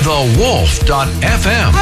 thewolf.fm.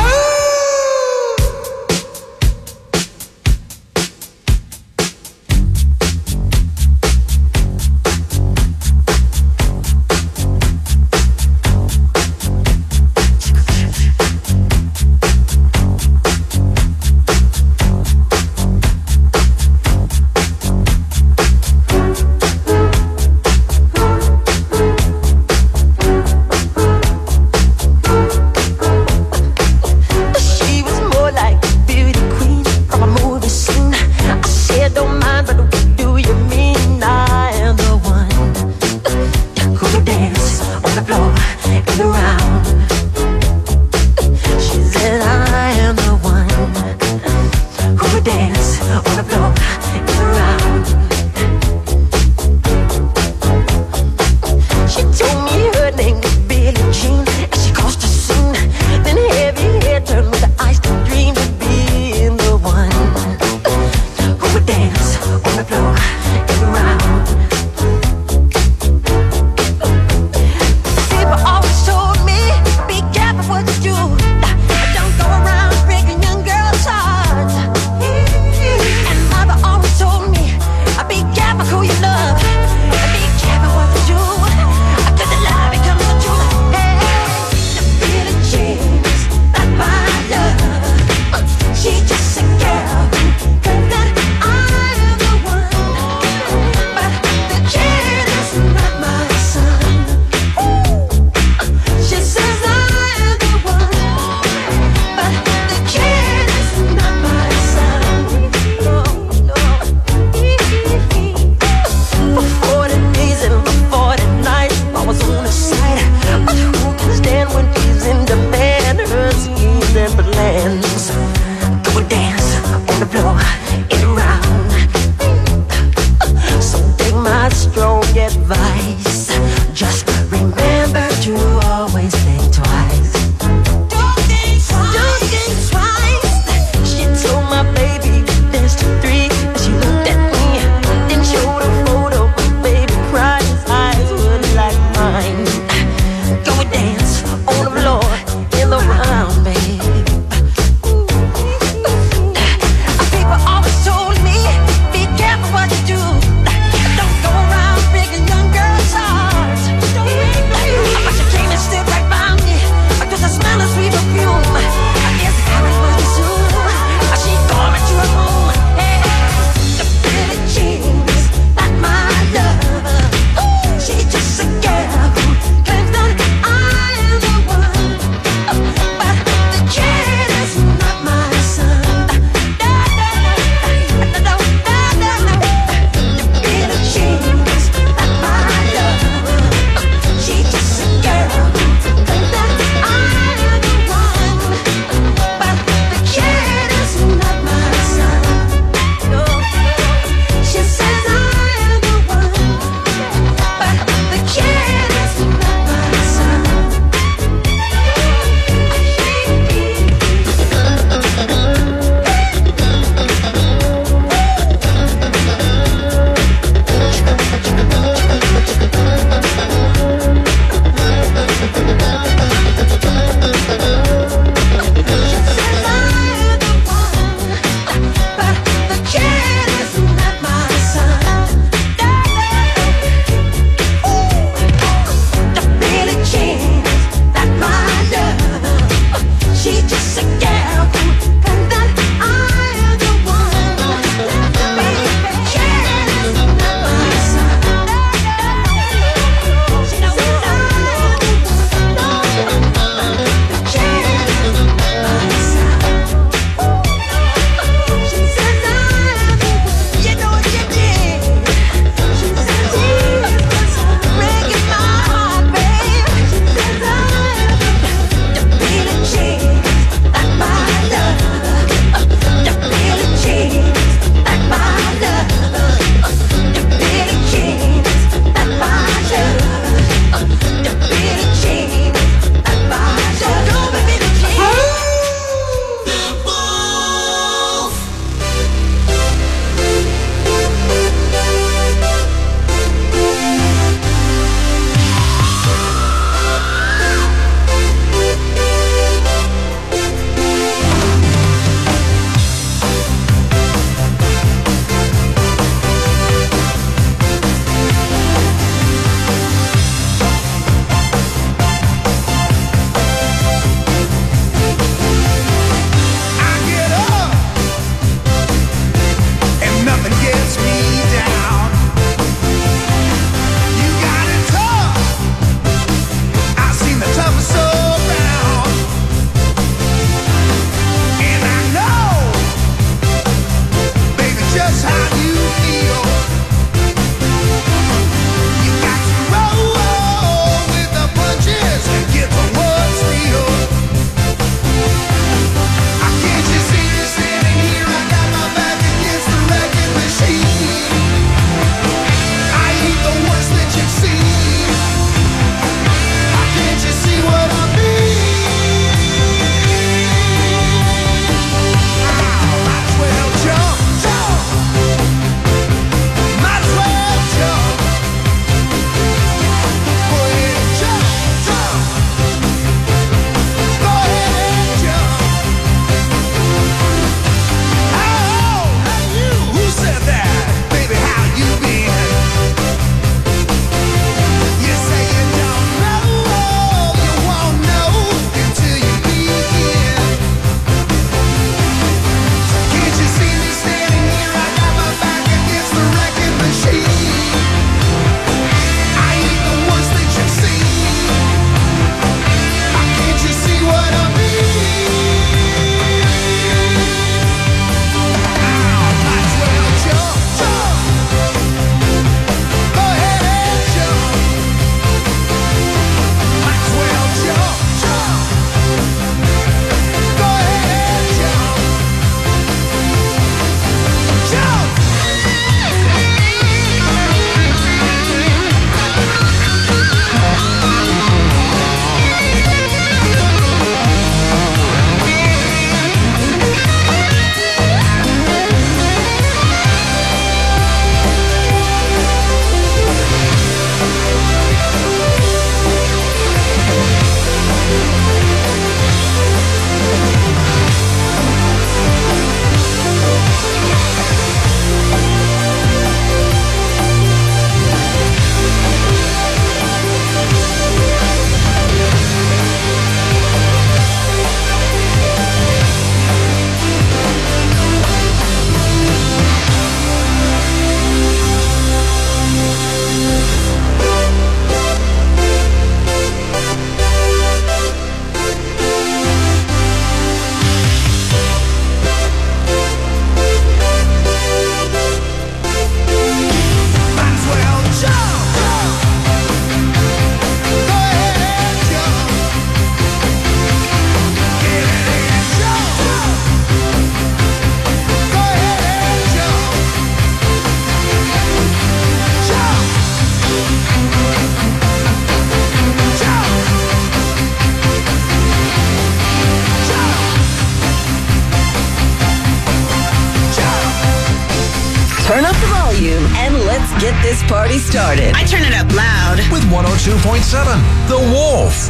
Turn up the volume and let's get this party started. I turn it up loud. With 102.7, The Wolf.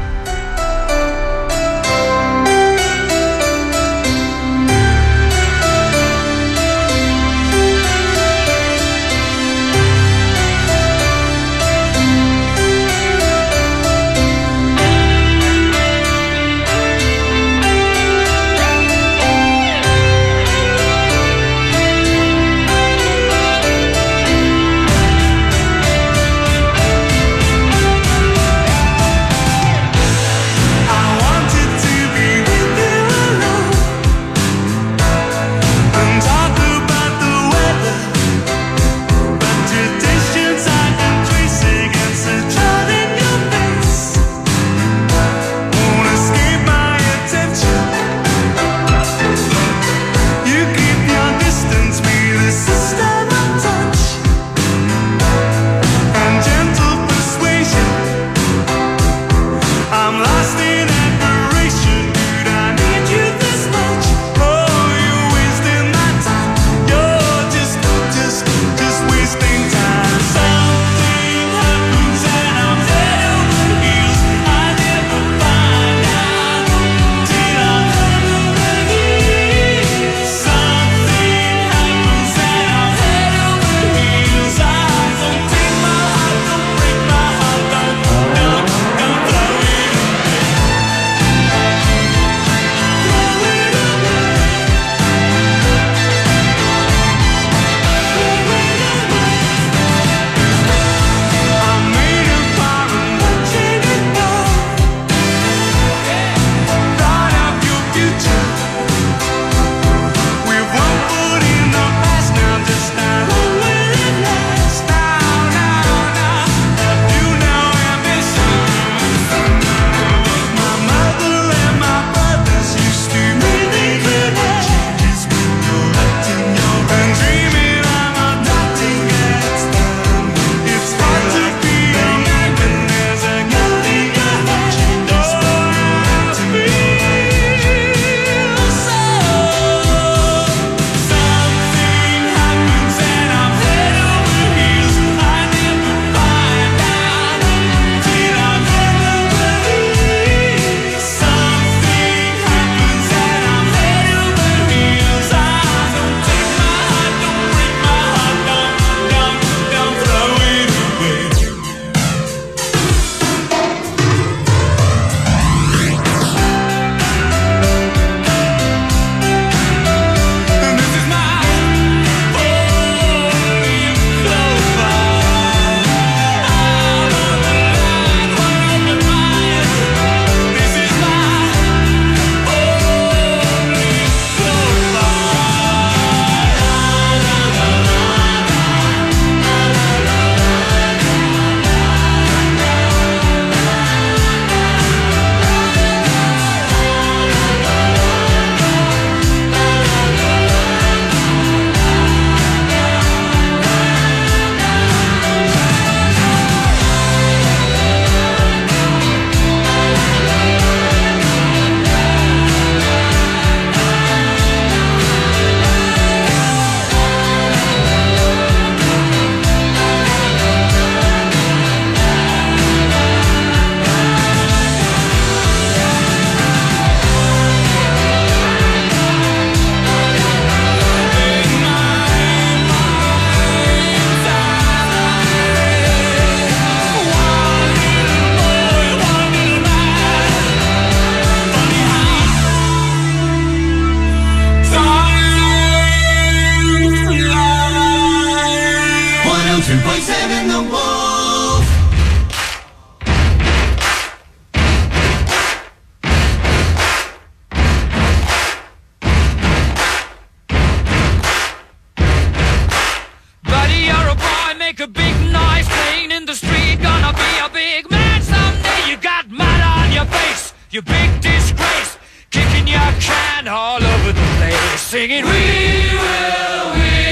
you big disgrace, kicking your can all over the place, singing, we will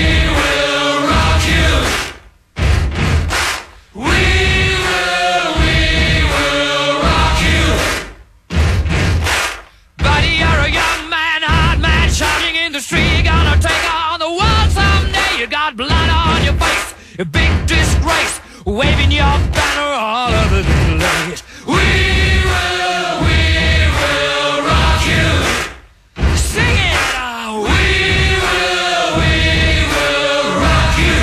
rock you. We will rock you. Buddy, you're a young man, hard man, shouting in the street, gonna take on the world someday. You got a big disgrace, waving your banner all over the place. We will rock you. Sing it! We will rock you.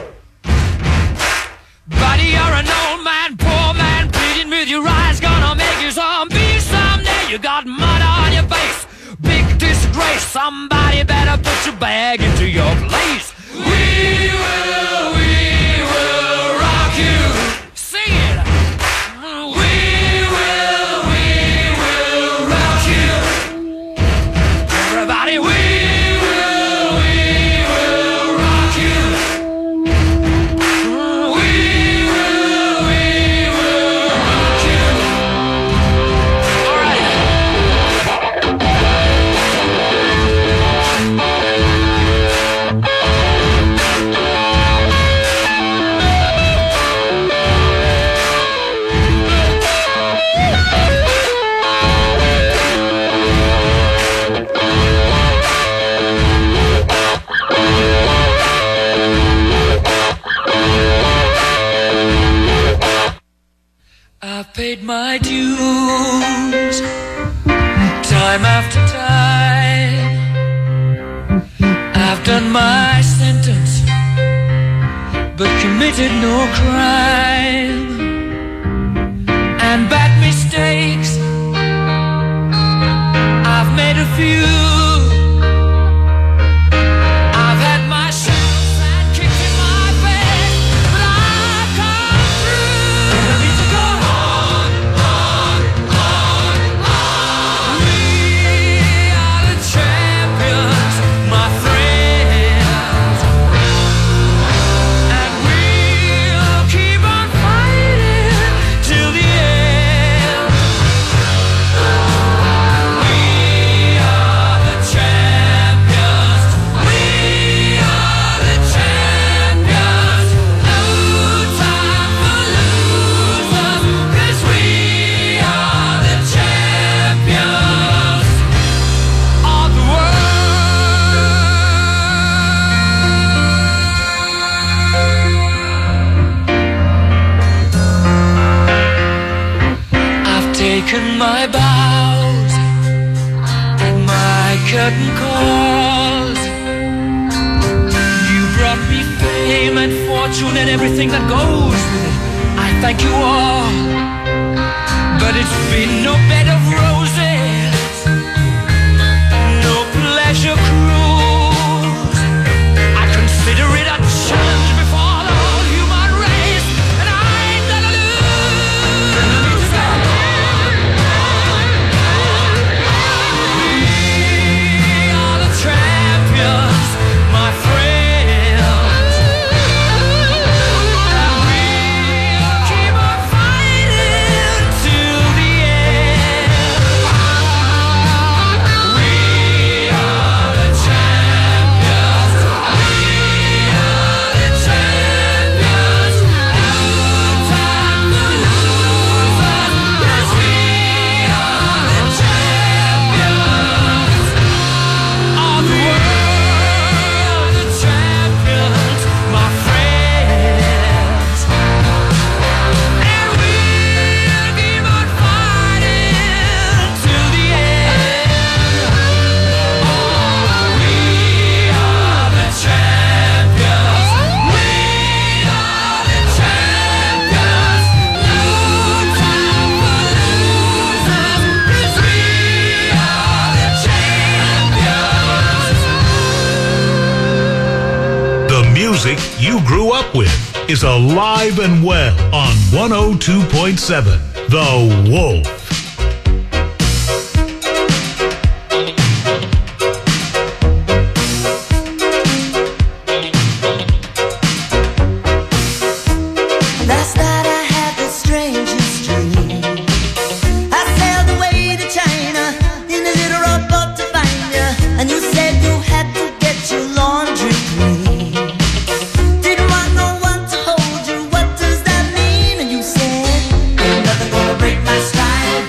Buddy, you're an old man, poor man, pleading with your eyes, gonna make you zombie someday. You got mud on your face, big disgrace. Somebody better put your bag into your place. We will rock you. Sing it. We will rock you. Everybody, we will rock you. We will rock you. All right. I've paid my dues, time after time. I've done my sentence, but committed no crime. And bad mistakes, I've made a few. I've had my shadows and kicked in my face, but I've come through. I need to go on. We are the champions, my friends, and we'll keep on fighting till the end. We are the champions. We are the champions. No time for losers, 'cause we are the champions of the world. I've taken my bows and my curtain calls. You brought me fame and fortune and everything that goes with it. I thank you all, but it's been no bed of roses, no pleasure cruise. I consider it a challenge before the whole human race, and I ain't gonna lose. We are the champions, my friends, and we'll keep on fighting till the end. We are the champions. We are the champions. No time for losers, 'cause we are the champions of the world. The champions, my friends, and we'll keep on fighting till the end. Oh, we are the champions. We are the champions. No time for losers, 'cause we are the champions. The music you grew up with is alive and well on 102.7 The Wolf. Last night I had the strangest dream. I sailed away to China in a little rowboat to find you, and you said you had to get your laundry clean. Didn't want no one to hold you. What does that mean? And you said, ain't nothing gonna break my stride.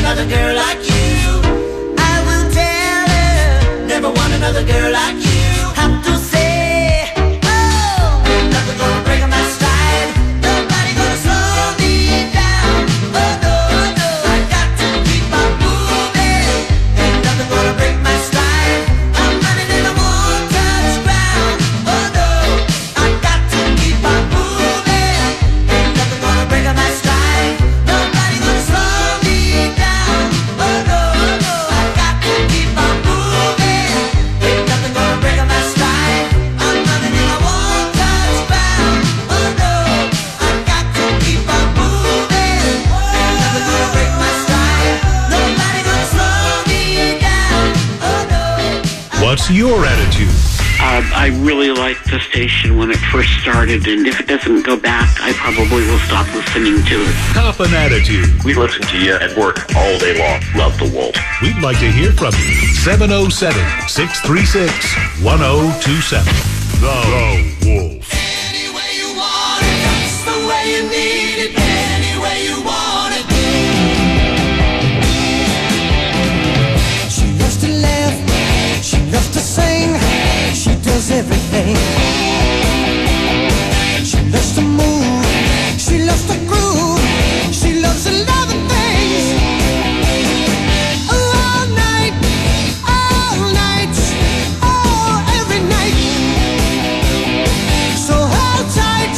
another girl like you. I will tell her, never want another girl like you. Have to say, oh, ain't nothing gonna break my stride. Nobody gonna slow me down. Oh no, no, I got to keep on moving. Ain't nothing gonna break my stride. I'm running and I won't touch ground. Oh no, I got to keep on moving. Ain't nothing gonna break my stride. Nobody gonna slow me down. Oh no, no, I got to keep on moving. Ain't nothing gonna break my stride. I'm running and I won't touch ground. Oh no, I got to keep on moving. Ain't nothing gonna break my stride. Nobody gonna slow me down. Oh no. What's your attitude? I really liked the station when it first started, and if it doesn't go back, I probably will stop listening to it. Cop an attitude. We listen to you at work all day long. Love the Wolf. We'd like to hear from you. 707-636-1027. The Wolf. Any way you want it, that's the way you need it. Any way you want it. She loves to laugh, she loves to sing, she does everything. She loves to move, she loves to groove, she loves a lot of things. All night, oh, every night. So hold tight,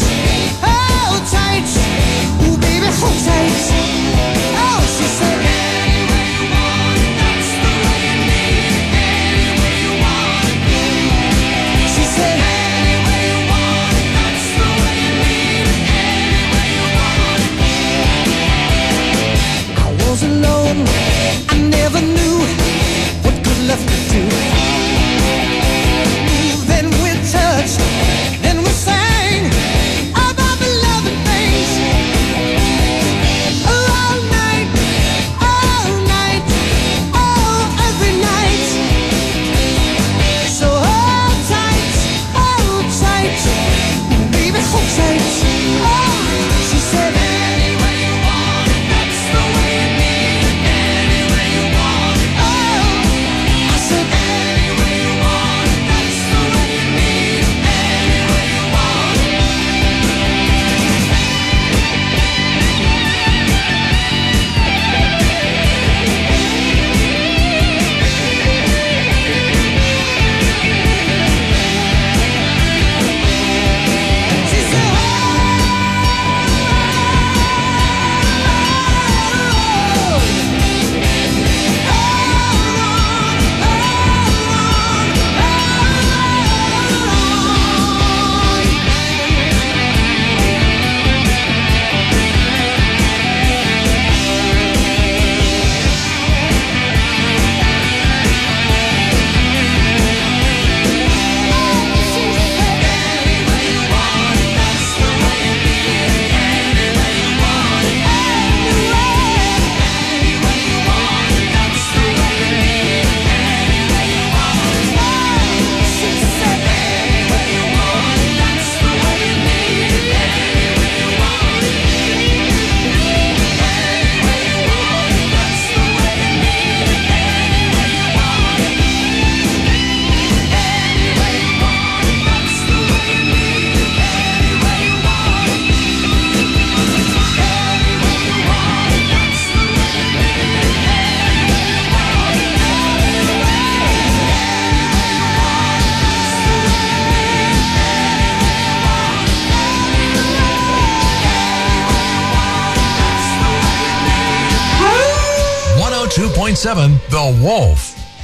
ooh baby, hold tight. Oh, she said, any way you want it, that's the way you need it. Any way you want it. She said, any way you want it, that's the way you need it. Any way you want it. I was alone, I never knew what good love could do. Then we touched, then we sang about the loving things. All night, oh, every night. So hold tight, baby, hold tight. Oh, she said, any way you want it, that's the way you need it. Any way you want it. Oh, I said, any way you want it, that's the way you need it. Any way you want it. She said, The Wolf.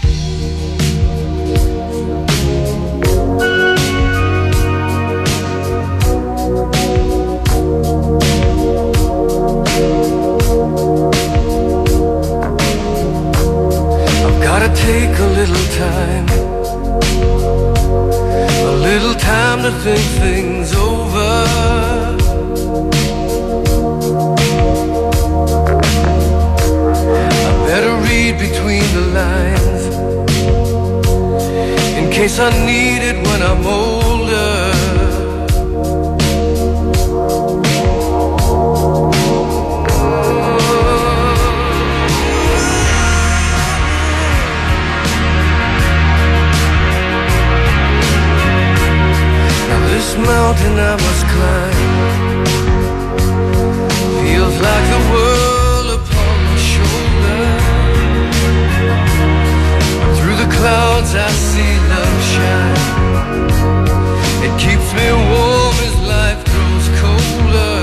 I've gotta take a little time to think things over. Better read between the lines in case I need it when I'm older. mountain I must climb. Feels like the world upon my shoulder. Through the clouds I see love shine. It keeps me warm as life grows colder.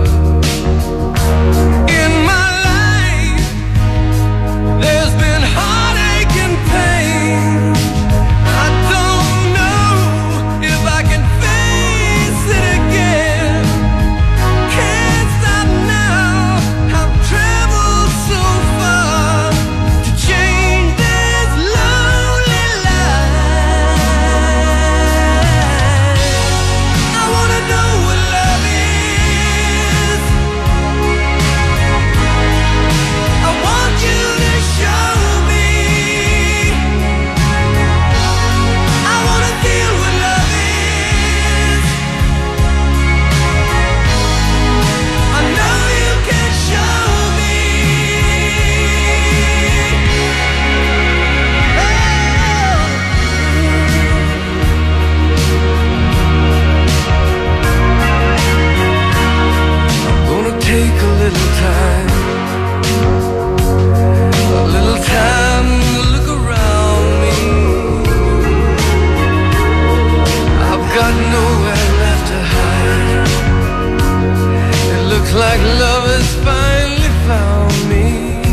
In my life there's been heartache and pain. I don't know if I can face it again. Can't stop now. I've traveled so far to change this lonely life. I wanna know what love is. I want you to show me. I wanna feel what love is. I know you can show me. I'm gonna take a little time to look around me. I've got nowhere left to hide. It looks like love has finally found me.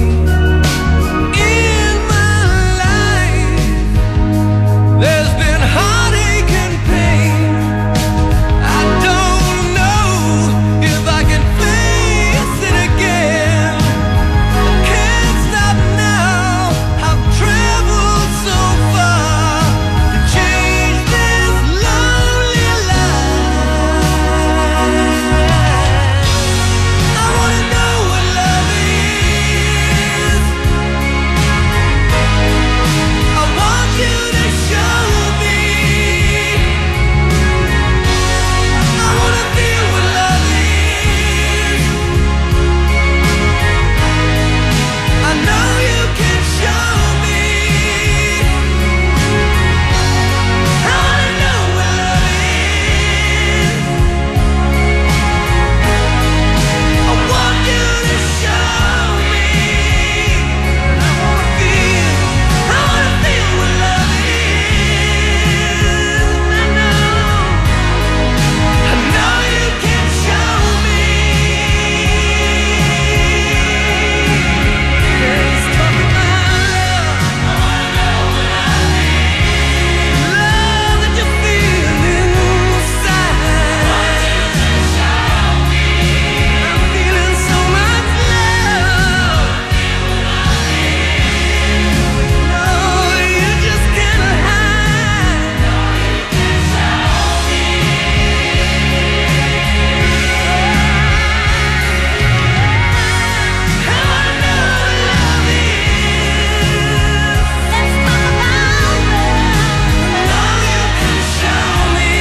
In my life there's been heartache and pain. I don't know if I can face it again. Can't stop now. I've traveled so far to change this lonely life. I wanna know what love is. I want you to show me. I wanna feel what love is. I know you can show me. I wanna know what love is. I want you to show me. I wanna feel what love is. I know you can show me. Let's talk about love. Love that you feel inside. I'm feeling so much love. No, you just can't hide. I wanna know what love is. Let's talk about love. I know you can show me.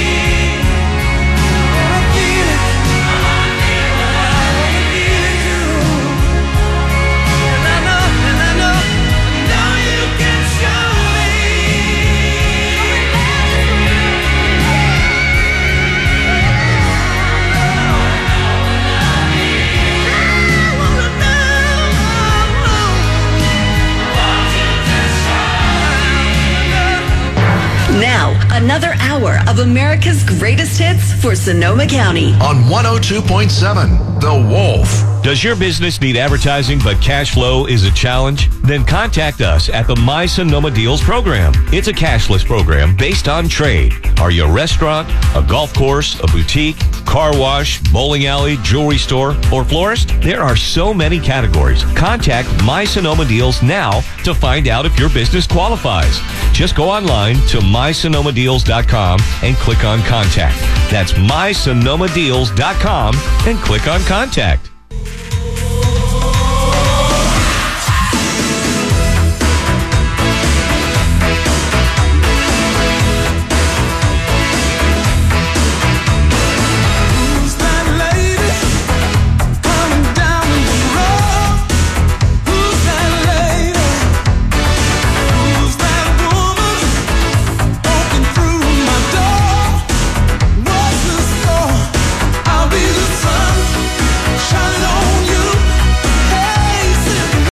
I wanna feel it. I wanna feel it too. And I know you can show me. Now, another hour of America's greatest hits for Sonoma County. On 102.7, The Wolf. Does your business need advertising but cash flow is a challenge? Then contact us at the My Sonoma Deals program. It's a cashless program based on trade. Are you a restaurant, a golf course, a boutique, car wash, bowling alley, jewelry store, or florist? There are so many categories. Contact My Sonoma Deals now to find out if your business qualifies. Just go online to mysonomadeals.com and click on Contact. That's mysonomadeals.com and click on Contact.